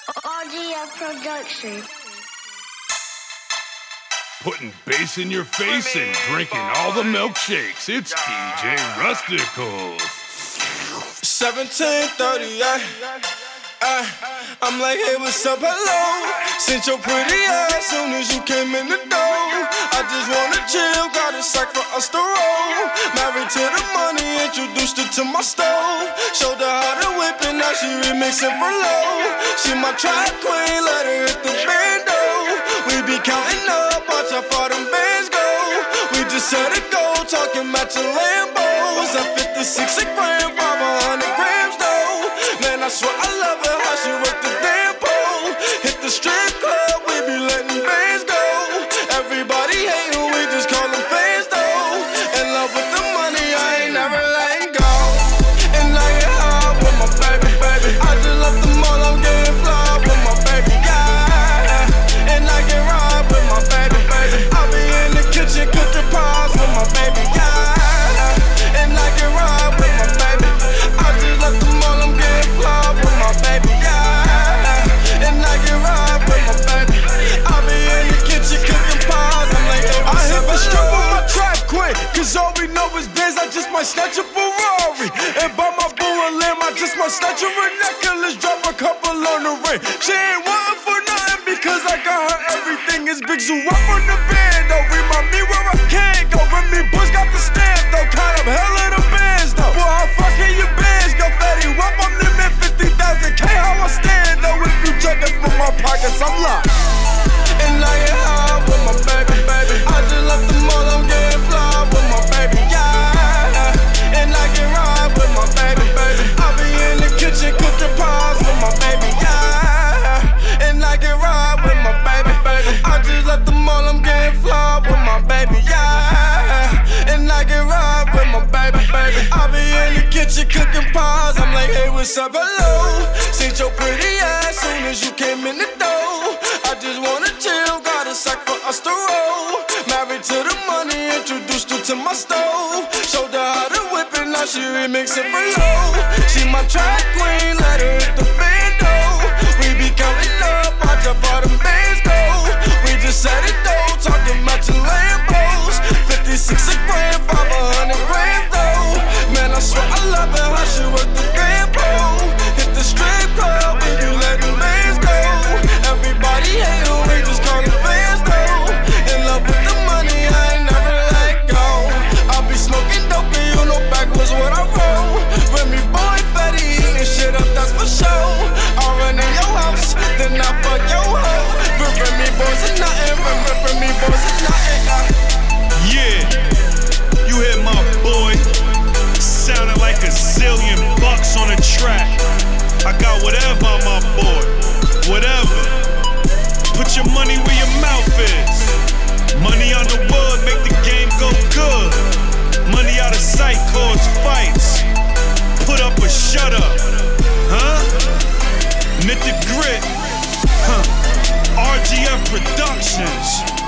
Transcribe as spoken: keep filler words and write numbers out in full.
R G F Production. Putting bass in your face and drinking all the milkshakes. It's D J Rusticals. seventeen thirty-eight. Uh, I'm like, hey, what's up, hello? Sent your pretty ass soon as you came in the door. I just wanna chill, got a sack for us to roll. Married to the money, introduced her to my stove. Showed her how to whip it, now she remixing for low. She my track queen, let her hit the bando. We be counting up, watch how far them bands go. We just set it go, talking matching Lambos. At fifty-six a gram, five hundred grams though. Man, I swear I love her, how she work the damn pole. Hit the strip club, we be letting bands go. Everybody hatin', we just call them fans though. In love with the money, I ain't never letting go. And I get high with my baby, baby. I just left the mall, I'm getting fly with my baby, yeah. And I get ride with my baby, baby. I be in the kitchen cooking pies with my baby, yeah. And I get ride with my baby. I just left the mall, I'm getting fly with my baby, yeah. And I get ride with my baby. I be in the kitchen cooking pies. I'm like, hey, I hit the strip on my track quick, cause all we know is biz. I just might snatch a Ferrari and buy my boo a limb. I just might snatch her a necklace, drop a couple on the ring. She ain't wantin' for nothing because I got her everything. Is Big Zoo up on the band though. Remind me where I can't go. Remy Bush got the stamp though. Kind of hell of the bands though. Boy, how fucking your bands go fatty? Up on limit fifty thousand K. How I stand though. If you checkin' from my pockets, I'm locked. And I get high with my baby, baby. I just left the mall, I'm getting fly with my baby, yeah. And I get ride with my baby, baby. I be in the kitchen cooking pies with my baby, yeah. And I get ride with my baby, baby. I just left the mall, I'm getting fly with my baby, yeah. And I get ride with my baby, baby. I be in the kitchen cooking pies. I'm like, hey, what's up, hello? Seen your pretty ass soon as you came in the door. I just wanna chill, got a sack for us to roll. Married to the money, introduced her to my stove. Showed her how to whip it, now she remixing for low. She my track queen, let her hit the bando. We be counting up, watch how far them bands go. We just set it though, talking matching Lambos. fifty-six a gram, five hundred grams though. Man, I swear I love her, how she work the damn pole. Hit the strip club, we be letting bands go. Everybody hate her, we just call them fans though. In love with the money, I ain't never let go. I be smoking dope and you know backwards what I roll. Remy boy fatty, eating shit up, that's for sure. I run in your house, then I fuck your hoe. But Remy boys are nothing, Remy boys are nothing. Yeah, you hear my boy, sounding like a zillion bucks on a track. I got whatever on my board, whatever. Put your money where your mouth is. Money on the wood make the game go good. Money out of sight cause fights. Put up or shut up, huh? Knit the grit, huh? R G F Productions.